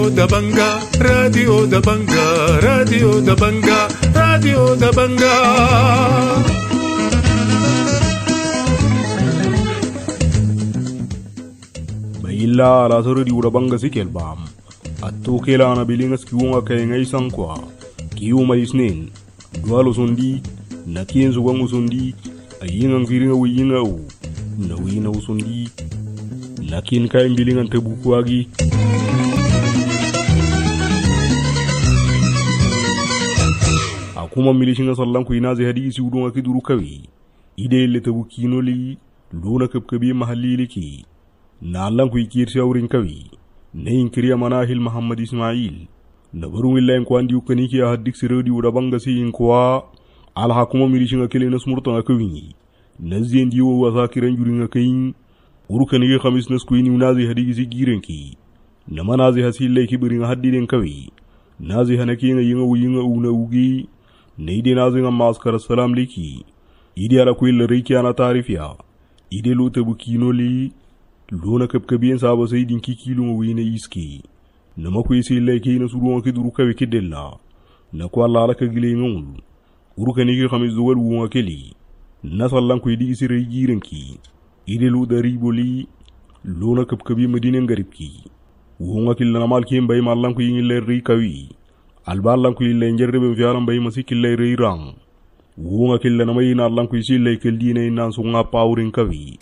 da Banga, Radio da Banga, Radio da Banga, Radio da Banga. Illa la soro di ura banga sikel bam atto kela na bilingas kiwonga kay ngay sankwa kiwuma isnen dualo sondi na kienzo wangu sondi ayinga viringa wiyinga u na wina usondi na kin kay bilingan tebukwagi akuma milishinga sallan ku inazi hadisi udunga kiduru kawi ide le tebukino li luna kabkabi mahalli liki na Allah ku yikir shawrin kawi na inkiriya manahil Muhammad Ismail na barun illahin kwandi ukani ki haddik sirodi uda banga si inkwa al hakuma milishinga kele na smurta kawi na zendi wo wasakiran juringa kayin urukani ge khamis nas kuini unazi hadigi si girenki na manazi hasille ki biringa haddiden kawi nazi hanaki nga yinga una ugi na ide nazi nga maskar salam liki ide ala ku illa reiki ana tarifiya ide lute bukino li lona kabkabiyen saba sai dinki kilon wina iski na makwai sai laike na suruwan ki duru kawe kidella na ko Allah alaka gile ngul uruka ni ki khamis duwal wuwa keli na sallan ku di isi regirenki ide lu dari boli lona kabkabi madinen garibki wuwa killa na malki mbay mallan ku yin le ri kawi alballan ku le njerbe fialan bay masikil le ri rang wuwa killa na mayina allan ku isi le kel dine nan su nga pawrin kawi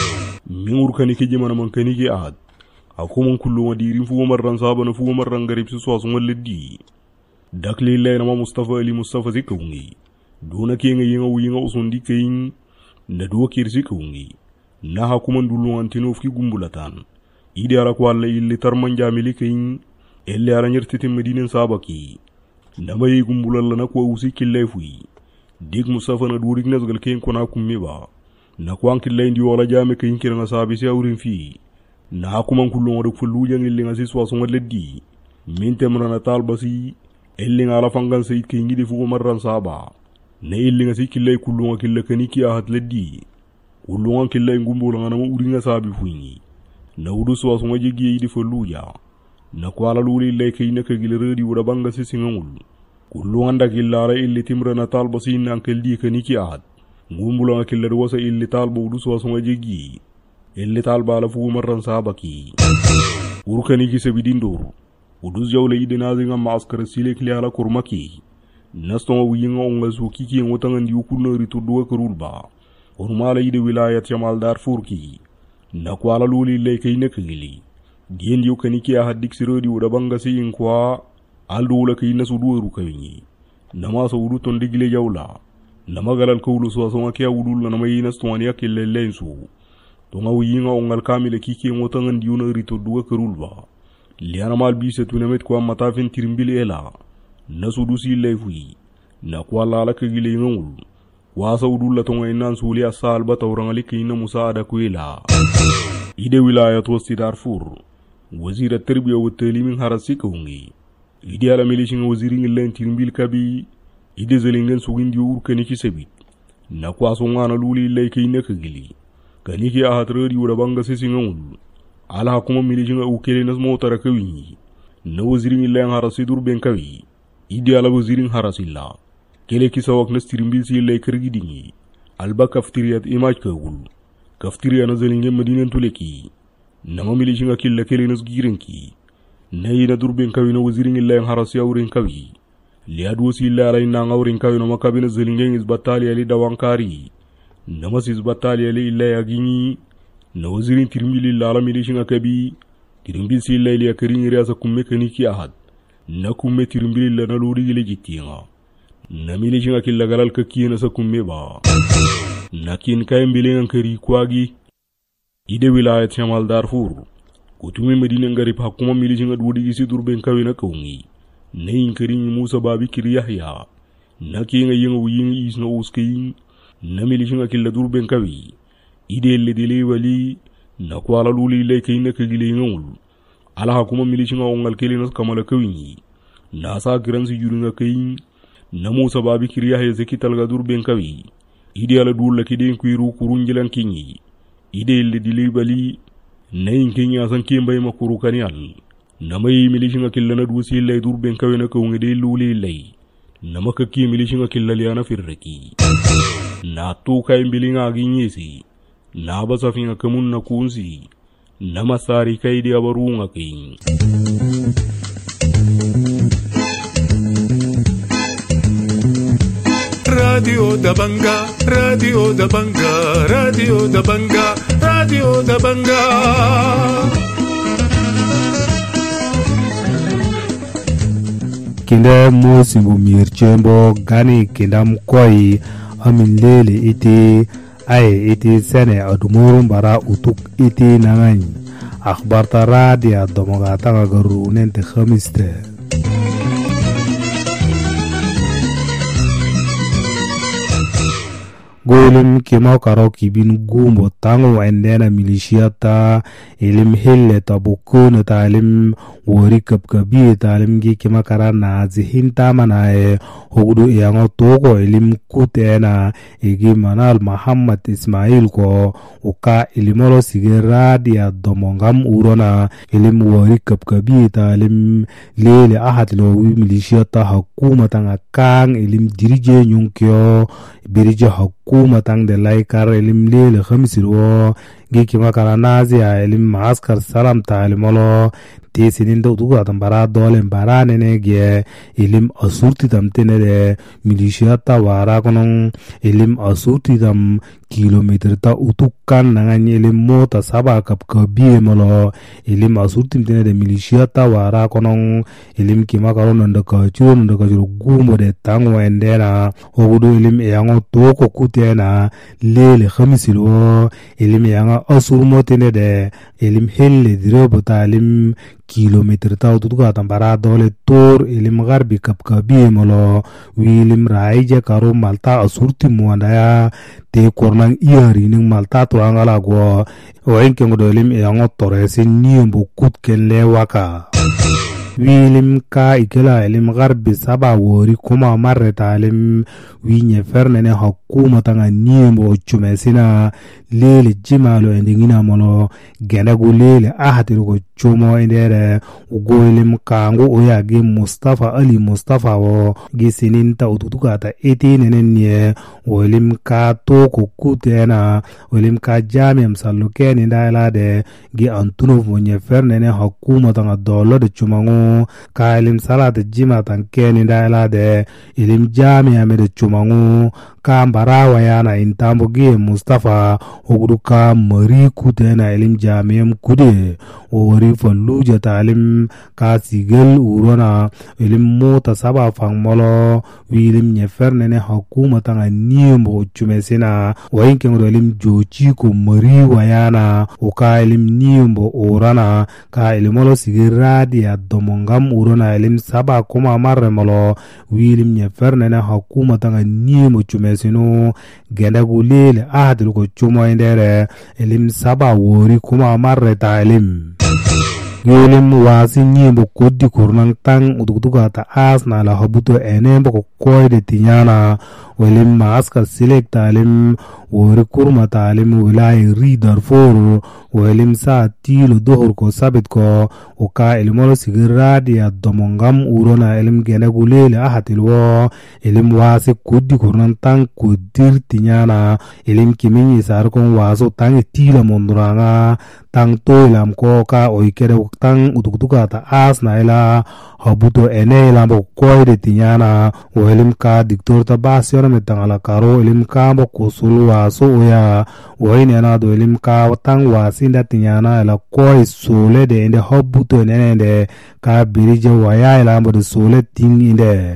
mingur kaniki jimana man kaniki ahad akumun kullu wadirin fu marran sabana fu marran garib su so sun walidi dakli layna ma Mustafa Ali Mustafa zikungi dona kenga yinga usundi kayin na do kirsi kungi na hakuman dulu antino fi gumbulatan ide ara ko alla illi tarman jamili kayin elle ara nyirtiti medinen sabaki na may gumbulalla na ko usi killefuyi dig Mustafa na durik nasgal kayin kona kummiba na kwanki lendi wala jame ke yinkira nga sabi si awrin fi na hakuman kullu ngorok fulu jangi nga siswa songa leddi minte mrana talbasi elli nga ala fangan sayid ke yingi defu marran saba na illi nga si killay kullu nga killa kaniki ahat leddi kullu nga killay ngumbula nga nama uri nga sabi fuingi na udu swa songa jegi yidi fulu ja na kwala luli illay ke yinaka giliradi wada banga si singangul kullu nga ndakillara illi timrana talbasi na ankeldi kaniki ahat ngumbula nga killer wasa illi talba udu swa songa jegi illi talba la fu marran sabaki urkani ki sabidindur udu jawle ide nazi nga maskara sile kli ala kurmaki nastonga wiyinga onga su kiki ngotanga ndi ukunna ritu duwa karulba urmala ide wilayat Jamal Darfur ki na kwala luli le kay nakagili dien yu kaniki a haddik sirodi uda banga si inkwa aldu la kay nasu duwa rukawini nama sa udu ton digile jawla nama galal kawlu so songa kya udul na may naston ya kille lensu to nga wiyinga ongal kamile kiki ngotanga ndi una ritu duwa karulba liana mal bise tunamet kwa matafin tirimbili ela nasudu si lefuyi na kwala la kagile ngul wasa udulla tonga inan suli asal ba tawrangali kina musaada kuila ide wilayat wasti Darfur wazir at-tarbiya wa at-talim harasi kungi ide ala milishin wazirin len tirimbil kabi ide zelingen sugindi urkani kisabit na kwaso ngana luli leke ina kagili kaniki a hatradi wada banga sisingul ala hakuma milishin ukele nas motara kawi na wazirin len harasi durben kawi ide ala wazirin harasilla kele kisawak nas tirimbil si lay kirgidingi alba kaftiriyat imaj kagul kaftiriya na zelingen madinan tuleki nama milishin akilla kele nas girinki na yina durben kawi na wazirin len harasi awrin kawi liadu si lalay na ngawrin kawi na makabi na zelingen izbatali ali dawankari nama si izbatali ali illa agini na wazirin tirimbil lala milishin akabi tirimbil si lay li akirin riasa kumme kaniki ahad na kumme tirimbil la na lodi gile jittinga na milishin akilla galal ka kiyena sa kumme ba na kin kayan bilen kari kwagi ide wilayat Jamal Darfur kutumi medina ngari pa kuma milishin adwodi gisi durben kawi na kaungi na inkarin Musa babi kiri Yahya na kinga yinga wuyinga isna uskayin na milishin akilla durben kawi ide le dile wali na kwala luli le kayna kagile ngul ala hakuma milishin ongal kelina kamala kawi na sa gransi yurunga kayin na Musa babi kiri Yahya zekital ga durben kawi ide ala dulla kiden kuiru kurunjilan kinyi ide le dile bali na inkinya san kimbay makuru kanial namai milishinga killa na dusi lay durben kawena ko ngede luli lay namaka ki milishinga killa liana firraki na to kay bilinga ginyesi na basafinga kamun na kunsi nama sari kay di abarunga king Radio da Banga, Radio da Banga, Radio da Banga, Radio da Banga. Kinda mosimbo mirchembo gani kinda mkoi amilele iti ay iti sene adumurum bara utuk iti nangan akhbarta radia domogata gagaru nente khamiste golum kima karo kibin gumbo tango endena milishiyata ilim hille tabukun ta ilim wori kapkabi ta ilim gi kima kara na zihinta mana hugudu yango togo ilim kutena igi manal Muhammad Ismail ko uka ilimoro sigera dia domongam urona ilim wori kapkabi ta ilim lele ahatlo milishiyata hakuma tanga kang ilim dirije nyunkyo birije hakuma tang de laikar ilim lele khamsiro gi kima kara nazi ilim maaskar salam ta ilimolo tesinin da utuga tambara dole bara nene ge ilim asurti tamtene de milishiyata wara konong ilim asurti tam kilometer ta utukan nangan ilim mota saba kap kabiye molo ilim asurti tamtene de milishiyata wara konong ilim kima karo nanda kachuro gumo de tango endena ogudu ilim eyango toko kutena lele khamisilo ilim eyanga asurmo tene de ilim helle dirobota ilim kilometer ta utuga tambara dole tor ilim garbi kapkabi molo wilim raije karo malta asurti muandaya te kornang iari ning malta to angala go oenke ngodo ilim eyango torese niembo kutken lewaka wilim ka ikela ilim garbi saba wori kuma marreta ilim winye fernene hakuma tanga niembo chumesina lele jimalo endingina molo genagu lele ahatiru go chumo endere ugoilim kangu oyagi Mustafa Ali Mustafa wo gisinin ta ututuka ta eti nenenye oilim ka toko kutena oilim ka jami msaluke nindala de gi antuno vonye fernene hakuma tanga dolo de chumangu ka ilim salata jima tanke nindala de ilim jami amede chumangu ka mbarawa yana intambo gi Mustafa oguduka mari kutena ilim jamiam kude ori falluja talim ka sigel urona ilim mota saba fangmolo wilim nyefernene hakuma tanga niembo chumesina wainke ngoro ilim jochi ko mari wayana uka ilim niembo urana ka ilimolo sigiradi ya domongam urona ilim saba kuma marremolo wilim nyefernene hakuma tanga niembo chumesino gendagu lele ahadil ko chumo indere ilim saba wori kuma marre ta ilim yolim wasi nyimbo kodi kurnan tang utukutuka ta asna la habuto enembo ko koide tinyana welim maaskar select talim wori kurma talim wilay reader for welim sa tilo dohor ko sabit ko uka ilimolo sigiradi ya domongam urona ilim genagulele ahatilwo ilim wasi kodi kurnan tang kodir tinyana ilim kiminyi sarkon waso tang tila monduranga tang toilam ko ka oikere tang utukutuka ta asna ila habuto ene lambo koide tinyana welim ka diktor ta basyon metangala karo ilim ka bo kusul waso oya woine na do ilim ka tang wasinda tinyana ila koi sole de inde habuto ene de ka birije waya ila mbo de sole ting inde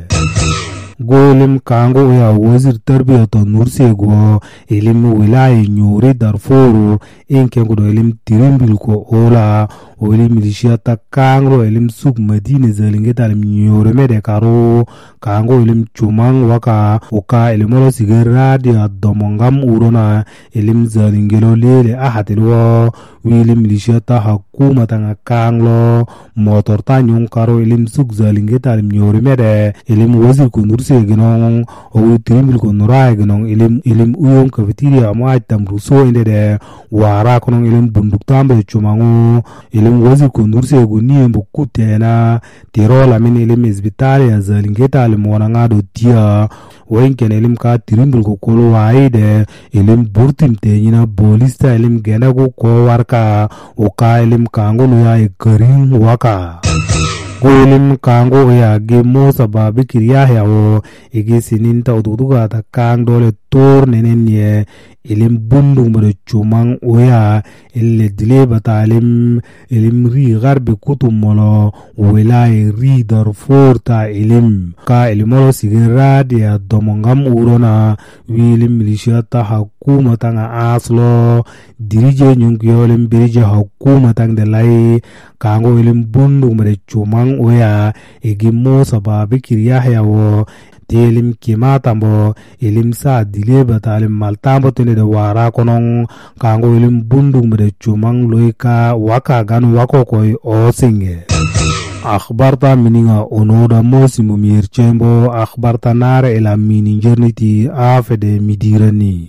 golim kango ya wazir tarbiyata nursego ilim wilaya nyuri Darfur inke ngodo ilim tirimbil ko ola olim milishiyata kango ilim suk madine zalingeta ilim nyore mede karo kango ilim chumang waka uka ilimolo sigeradi domongam urona ilim zalingelo lele ahatilwo wilim milishiyata hakuma tanga kanglo motor ta nyong karo ilim suk zalingeta ilim nyore mede ilim wazir ko nurse se ginong o trimbil ko norai ginong ilim uyon cafeteria ma tamru so inde de wara konong ilim bunduk tambe chumango ilim wazi ko nurse go ni mbo kutena tirola min ilim isbitali ya zalingeta ilim wananga do tia wenken ilim ka trimbil ko kolo waide ilim burtim te nyina bolista ilim gena go ko warka o ka ilim kango no ya ikarin waka Golim kango ya ge mo sababi kiriya ya o igi sininta uduga ta kang dole tor nenen ye ilim bundu mare chumang oya ille dile batalim ilim ri garbe kutum molo wilai ri darfur ta ilim ka ilimolo sigera dia domongam urona wilim milishata hakuma tanga aslo dirije nyungyo lim birije hakuma tang de lai kango ilim bundu mare chumang oya igi mo sababi kiriya ya o ilim kimatambo ilim sa dile batalim maltambo tene de wara konong kango ilim bundung mede chumang loika waka gan wako koy o singe akhbarta mininga onoda mosimu mirchembo akhbarta nare ila miningerniti afede midirani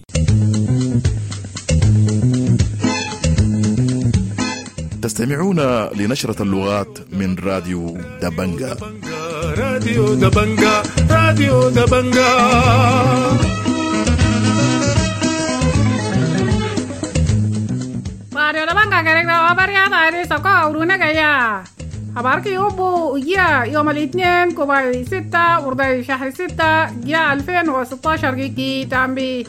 تستمعون لنشرة اللغات من راديو دبنجا راديو دبنجا راديو دبنجا راديو دبنجا كريكا وبريا تاري سكوا ورونا كيا أبارك يوبو يا يوم الاثنين كوباي 6 ورد شهر 6 يا 2016 كي تامبي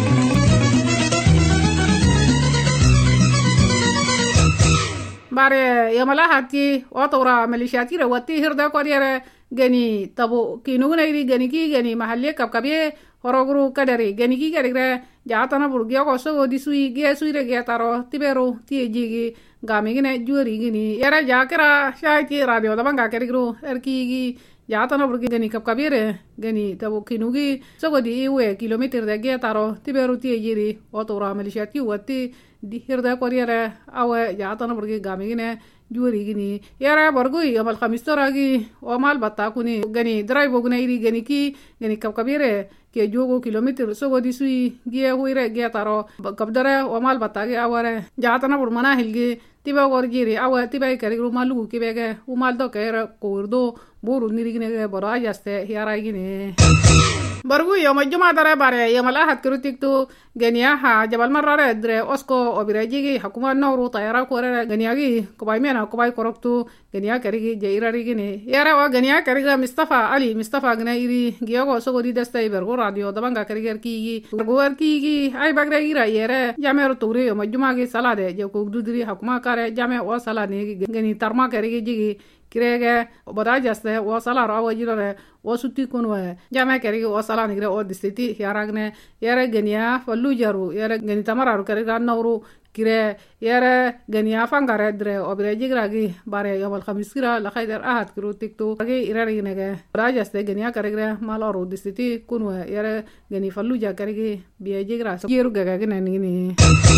bare yamala hati otora malishati rawati hirda kodere gani tabo kinuna iri gani ki gani mahalle kapkabe horogru kadari gani ki kadire jatana burgya ko so disui ge suire ge taro tibero tieji gamigine juri gini yara jakira shaiti radio dabanga kerigru erki jatana burgi gani kapkabere gani tabo kinugi so di iwe kilometer de ge taro tibero tieji otora malishati wati di hirda kodere awe jatana burgi gamigine juri gini yara borgui amal khamistoragi o mal batakuni gani drive guna iri gani ki gani kapkabere ke jogo kilometer so di sui ge huire ge taro kabdare o mal batagi aware jatana bur mana hilge tiba gorjiri awe tiba kariru malu kibege umal do kere kurdo buru nirigine ge bora yaste yara gini bargu yoma juma dare bare yoma lahat kritik tu gania ha jabal marare dre osko obiraji gi hakuma nawru tayara korere gania gi kobay mena kobay koroktu gania karigi jairari gini yara wa gania kariga mustafa ali mustafa gna iri giyago sogodi dastay bergo radio dabanga kariger ki gi ay bagre ira yere jameru turi yoma juma gi salade je ko dudri hakuma kare jame o salane gani tarma karigi jigi kirege oboda jaste o salar awo jirore o sutti kunwe jame kerigi o salani gre o distiti yaragne yere genia fallu jaru yere geni tamararu keriga nawru kire yere genia fangare dre obire jigragi bare yobal khamiskira la khayder ahad kru tikto agi irari nege oboda jaste genia kerigre maloru distiti kunwe yere geni fallu ja kerigi biye jigra yeru gaga ginani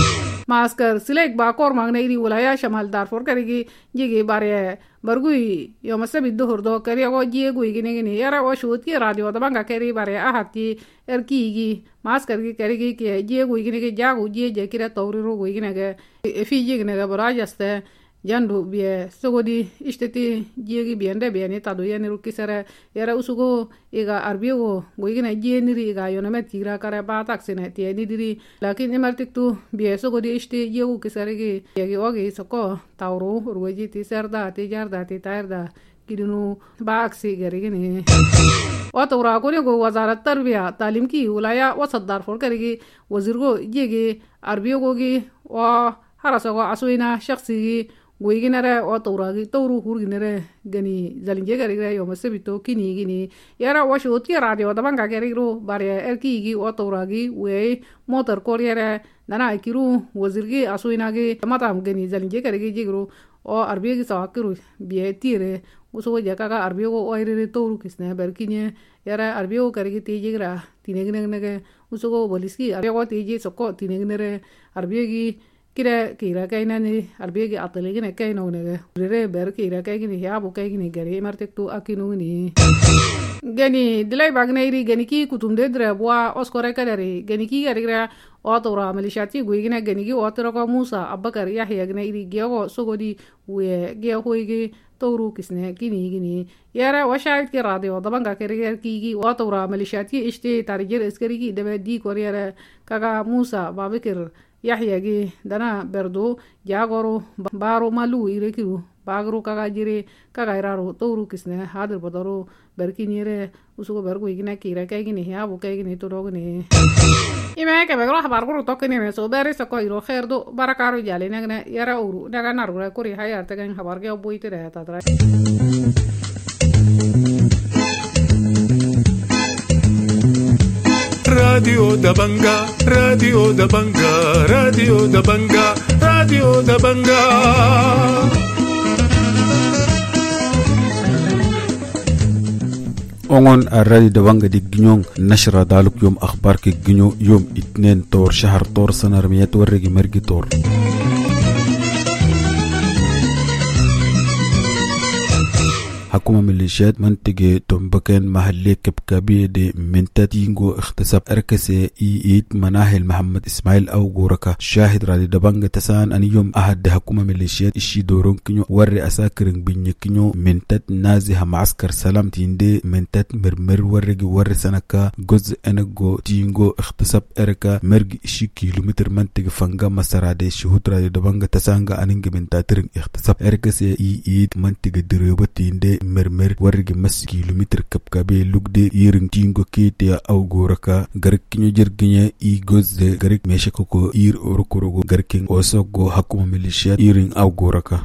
masker silek ba kor magne iri wilaya shamal darfur kerigi jigi bare bargui yoma sabi duhur do kari go jiegu igini yara go shuti radio dabanga keri bare ahati erkigi masker gi keri gi ke jiegu igini jagu jeje kira tawriru go igini ge fiji igini ge barajaste jandu bie sogodi isteti jiegi biende bieni tadu yeni rukisere yara usugo iga arbiego go igini jeniri iga yoname tira kare ba taksine tieni diri lakin emartiktu bie sogodi isti jiegu kisere gi yegi ogi soko tawru urweji ti serda ti jarda ti tairda kidunu ba aksi gari gini otora kone go wazarat tarbiya talim ki wilaya wasat darfur karigi wazirgo jiegi arbiego gi wa harasago asuina shakhsi gi goiginare otoragi tawru hurginare gani zalinje garigre yo masebito kini gini yara washo ti radio dabanga garigro bare erki gi otoragi we motor koryere nana ikiru wazirgi asuinagi matam gani zalinje garigi jigro o arbiyegi sawakiru biye tire uso jaka ka arbiyego oire tawru kisne berkinye yara arbiyego garigi tijigra tinegnege uso go boliski arbiyego tiji sokko tinegnere arbiyegi kira kira kaina ni arbiyegi atlegi ne kaino ne re ber kira kaigi ni ya bu kaigi ni gari martek tu akinu ni gani dilay bagnairi gani ki kutumde dre bwa oskore kadari gani ki garigra otora malishati guigina gani ki otora ko Musa Abakar Yahya gnairi gego sogodi we ge hoigi tawru kisne gini yara washait ki radio dabanga keriger ki otora malishati ishte tarjir askari ki debe di koriyara kaga Musa Babakar Yahya gi dana berdo jagoro baro malu irekiru bagro kaga jire kaga iraro tawru kisne hadir bodaro berkinire usugo bergo igina kira kaygini ya bu kaygini to dogni ima ka begro habar guru tokni me so beri so ko iro khairdo barakaro jale nagne yara uru daga narura kuri hayar tagan habar ge boitere ta tra Radio Dabanga, Radio Dabanga, Radio Dabanga, Radio Dabanga. أونغون الراديو دبانغ دي جنيون نشرة دالوك يوم أخبار كي جنيو يوم 2 طور شهر طور سنة رميات ورقي مرقي طور حكومة ميليشيات منطقة تنبكين محلية كبكابية دي منتاتينغو اختصاب اركسي ايد مناهل محمد اسماعيل او غوركا شاهد رادي دبانغ تسان ان يوم احد حكومة ميليشيات اشي دورون كنيو وري اساكرين بني كنيو منتات نازها معسكر سلام تيندي منتات مرمر ورقي وري سنكا جزء انغو تينغو اختصاب اركا مرقي اشي كيلومتر منطقة فانغا مسارادي شهود رادي دبانغ تسانغا اننغ منتاترين اختصاب اركسي ايد منطقة دريوبة تيندي مرمر ورغي مس كيلومتر كبكابي لوغدي يرن تينغو كيتيا او غوركا غرك نيو جرغنيا اي غوز غرك ميشكوكو ير اوركوروغو غركين اوسوغو حكومة ميليشيا يرن او غوركا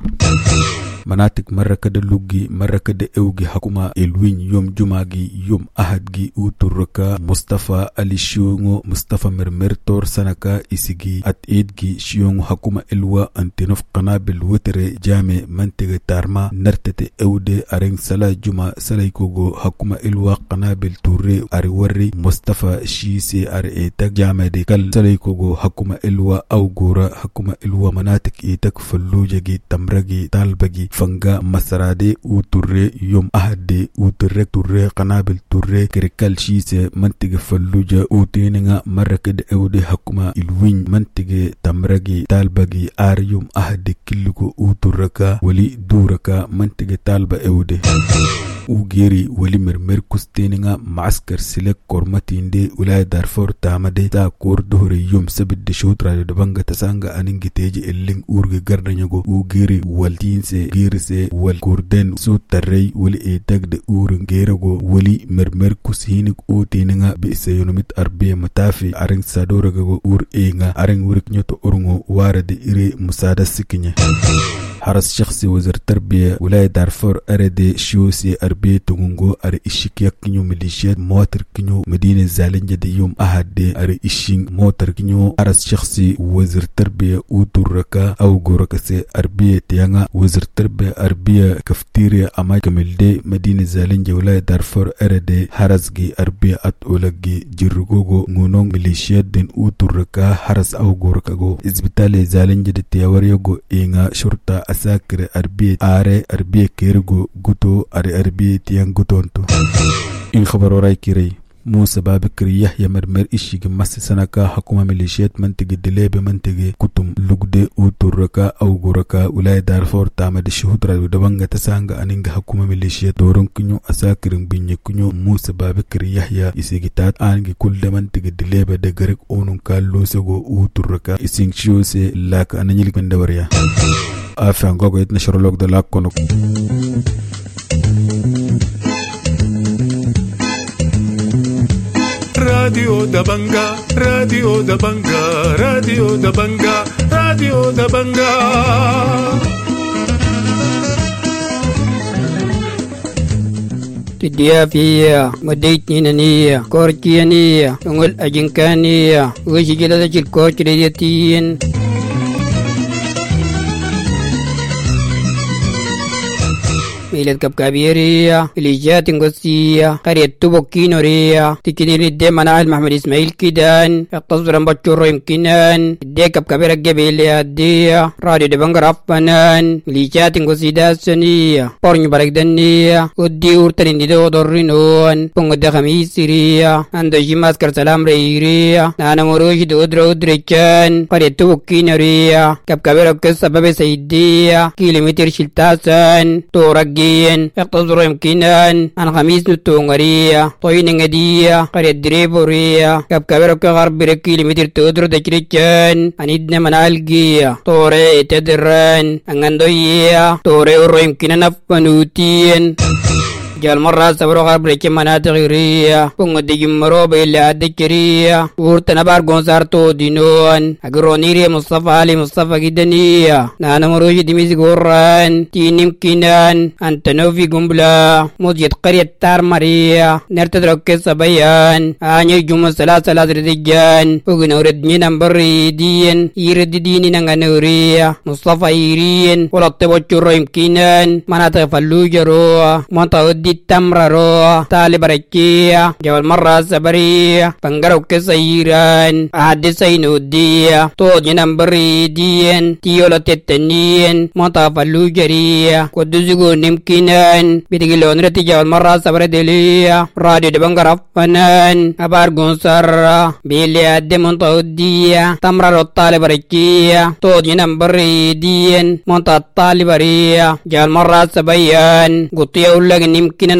مناطق مركة لوغي مركة اوغي حكومة الوين يوم جمعة يوم احد اوتوركا مصطفى علي شيونغو مصطفى مرمر تور سنكا اسيغي اتيدغي شيونغو حكومة الوا انتنوف قنابل وتر جامع منطقة تارما نرتت اودي ارين سلا جمعة سلايكوغو حكومة الوا قنابل توري اروري مصطفى شيسي ارئيتك جامع دي كال سلايكوغو حكومة الوا او غورا حكومة الوا مناطق ايتك فلوجاجي تمرغي طالبغي فنگا مسرادي وتوري يوم احد وتوري توري قنابل توري كريكال شيسي منطقة فلوجا وتينغا مركد اودي حكومة الوين منطقة تمرغي طالبغي ار يوم احد كيلوكو وتوركا ولي دوركا منطقة طالبة اودي وغيري ولي مرمر كستينغا معسكر سلك كورماتيندي ولاية دارفور تامدي تا كور دهري يوم سبت دشوت راديو دبانغا تسانغا اننجي تيجي اللين اورغي غردنيغو وغيري والتينسي غيرسي والكوردن سو تري ولي ايتاك دي اورنغيرغو ولي مرمر كسينك او تينغا بيسيونوميت اربية متافي ارنج سادورغو اور ايغا ارنج ورك نيوتو اورنغو وارد ايري مسادة سكيني حرس شخصي وزير تربية ولاية دارفور أردي شيوسي أربية تونغو أري إشيكيا كنيو ميليشيات موتر كنيو مدينة زالنجة دي يوم أحد دي أري إشين موتر كنيو حرس شخصي وزير تربية أوتوركا أو غوركسي أربية تيانا وزير تربية أربية كفتيريا أماي كمل دي مدينة زالنجة ولاية دارفور أردي حرسجي أربية أتولجي جيرغوغو نونون ميليشيات دين أوتوركا حرس أو غوركاغو إزبتالي زالنجة دي تياوريوغو إيغا شرطة أساكر أربية آري أربية كيرغو غوتو أري أربية تيان غوتونتو إن خبرو راي كيري موسى بابكر يحيى مرمر إشيغ مس سنكا حكومة ميليشيات منطقة دليب منطقة كتم لوغدي أوتوركا أو غوركا ولاية دارفور تامد شهود راديو دبانغا تسانغا أنينغ حكومة ميليشيات دورون كنيو أساكرن بني كنيو موسى بابكر يحيى إسيغتات آنغ كل منطقة دليب دغرق أونون كالوسغو أوتوركا إسينغ شيوسي لاك أنانيلك من دوريا afin gogo itna sherlock de la kono Radio Dabanga, Radio Dabanga, Radio Dabanga, Radio Dabanga. الديافية وديتنينية كورتيانية ونقول أجنكانية وشجلة الكوتريتين ميلاد كبكابيريا ميليشيات قصية قرية توبوكينوريا تكيني ردي مناهل محمد إسماعيل كيدان يقتصر بچورو يمكنان ردي كبكابيرا قبيلي الدية راديو دبنغر أفنان ميليشيات قصيدة سنية بورني بارك دنية ودي ورتن دو دورينون بونغ دخمي سيريا عندو جيماس كرسلام ريريا نانا مروش دو دريچان قرية توبوكينوريا كبكابيرا كسبب سيدية كيلومتر شلتاسان تورجين يقتصر يمكنان عن خميس نتونغريا طوين غدية قرية دريبوريا كبكابيرا كغرب كيلومتر تودر دجريچان عن إدنا منالجية توري تدران أنغندوية توري ورو يمكنان أفنوتين جال مرة سبرو غرب ريكي مناطق غيرية بونغ دي جمرو بيلا دكرية ورتنا بارغون سارتو دينون اگرونيري مصطفى علي مصطفى جدنية نانا مروجي دميز غوران تينيم كينان انتنو في قنبلا موجد قرية تار ماريا نرتدرك سبيان آني جمع سلاسة ردجان وغنو ردني نمبر دين يرد ديني نغنورية مصطفى يرين ولطبو چورو يمكنان مناطق فلوجرو منطقة التمررو طالب ركية جوال مرة سبرية بنغرو كسيران أحد سينودية توجي نمبري دين تيولو تتنين مطاف اللوجرية قدوزيقو نمكنان بتقلون رتي جوال مرة سبري دلية راديو دبنغر أفنان أبارغون سر بيلي أدي منطودية تمررو طالب ركية توجي نمبري دين منطقة طالب رية جوال مرة سبيان قطية أولا كنا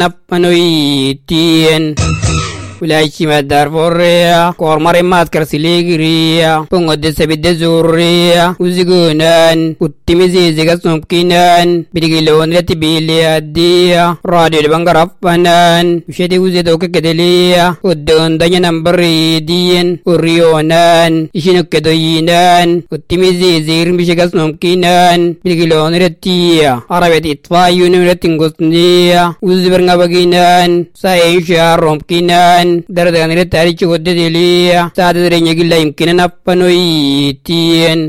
نفنوي تين ولاي شما دارفوريا كورماري ماسكر سيليغريا بونغو دي سبيد زوريا وزيغونان وتيميزي زيغا سمكينان بيديغيلون رتي بيليا ديا راديو دبنغر أفنان وشيدي وزيدوك كدليا ودون دانيا نمبري دين وريونان إشينو كدوينان وتيميزي زيغر مشيغا سمكينان بيديغيلون رتيا عربية إطفاء يونيو رتنغوسنيا وزيبرنغا بغينان ساين شارهم كينان درد غير تاريخ وددليا سادة رنيجيلا يمكن نفنوي تين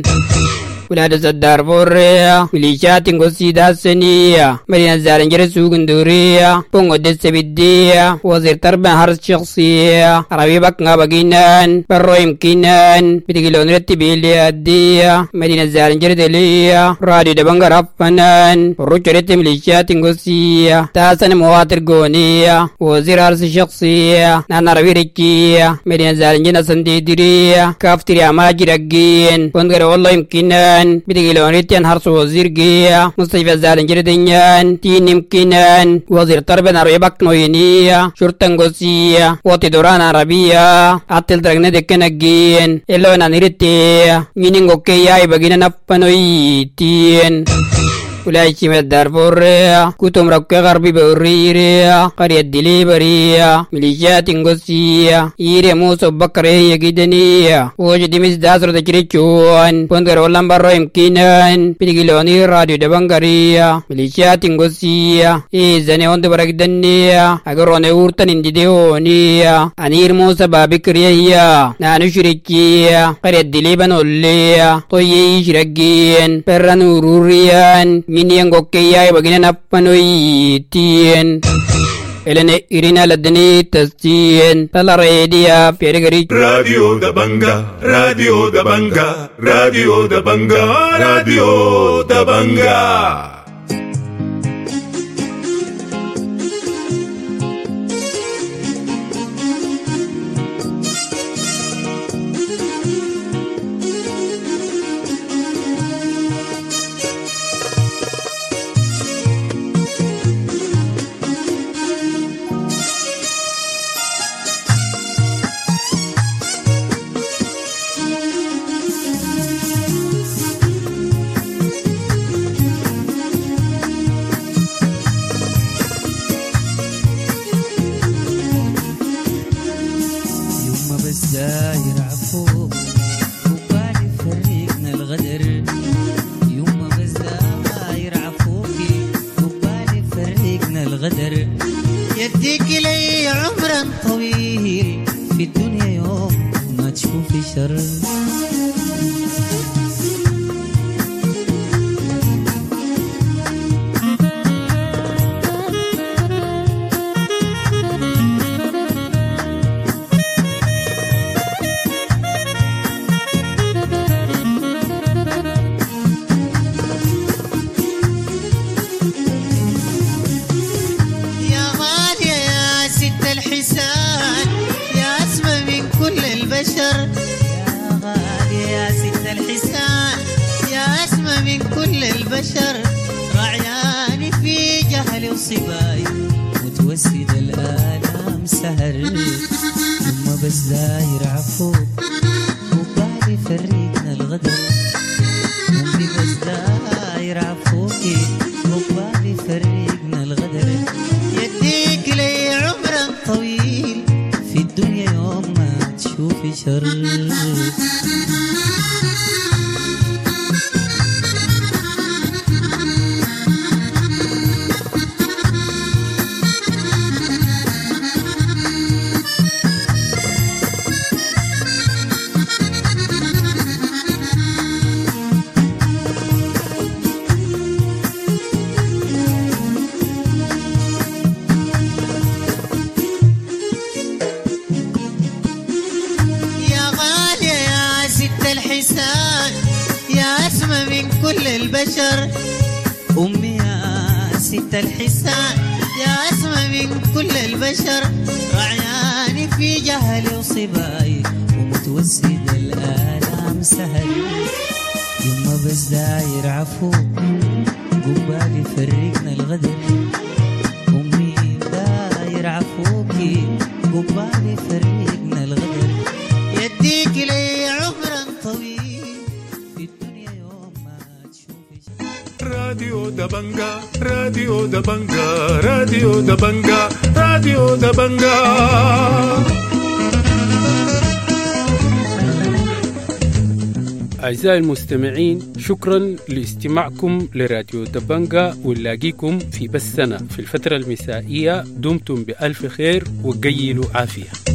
ولاد صدار فوريا ميليشيات غوسيدا سنية مدينة زارنجر سوغندوريا بونغو دسبيديا وزير تربية هرس شخصية عربي بقنا بقينان برو يمكنان بتقلون رتبيليا ديا مدينة زارنجر دليا راديو دبنغر أفنان روشرت ميليشيات غوسية تاسن مواتر غونية وزير هرس شخصية نانا عربي ركية مدينة زارنجر سنديدريا كافتريا ماجرقين بونغر والله يمكنان بتقلون رتيان هرس وزير جيا مستشفى زارنجر دنيان تين يمكنان وزير تربية عربي بقنوينية شرطن غوسية وطي دوران عربية أتل درقنا دكناجين إلونا نرتي مينينغو كياي بغينا نفنوي تين ولاي شما دارفوريا كتم ركا غربي بوريريا قرية دليبريا ميليشيات غوسية إيري موسو بكرية جدنية وجد مزداسر دكريچوان بندر ولن برو يمكنان بتقلوني راديو دبنغريا ميليشيات غوسية إيزاني وند برق دنيا أقروني ورطن انديونيا أنير موسى بابكريا نانو شركيا قرية دليبان أوليا طيي شرقين بران وروريان مينيان غوكياي بغينا نفنوي تين إلنا إرينا لدني تستين تلا راديا بيرغري راديو دبنغا راديو دبنغا راديو دبنغا راديو دبنغا من كل البشر رعياني في جهل وصباي متوسد الآلام سهر ثم بس داير عفوك وبالي فريقنا الغدر عمري بس داير عفوكي وبالي فريقنا الغدر يديك لي عمرا طويل في الدنيا يوم ما تشوفي شر كل البشر أمي يا ست الحسان يا أسمى من كل البشر رعياني في جهلي وصباي ومتوسد الآلام سهل يما بس داير عفو قبالي فرقنا الغدر أمي داير عفوكي قبالي فرقنا الغدر يديك لي عمرا طويل راديو دبنجا راديو دبنجا راديو دبنجا راديو دبنجا. أعزائي المستمعين، شكرا لاستماعكم لراديو دبنجا، ونلاقيكم في بثنا في الفترة المسائية. دمتم بألف خير وقيلوا عافية.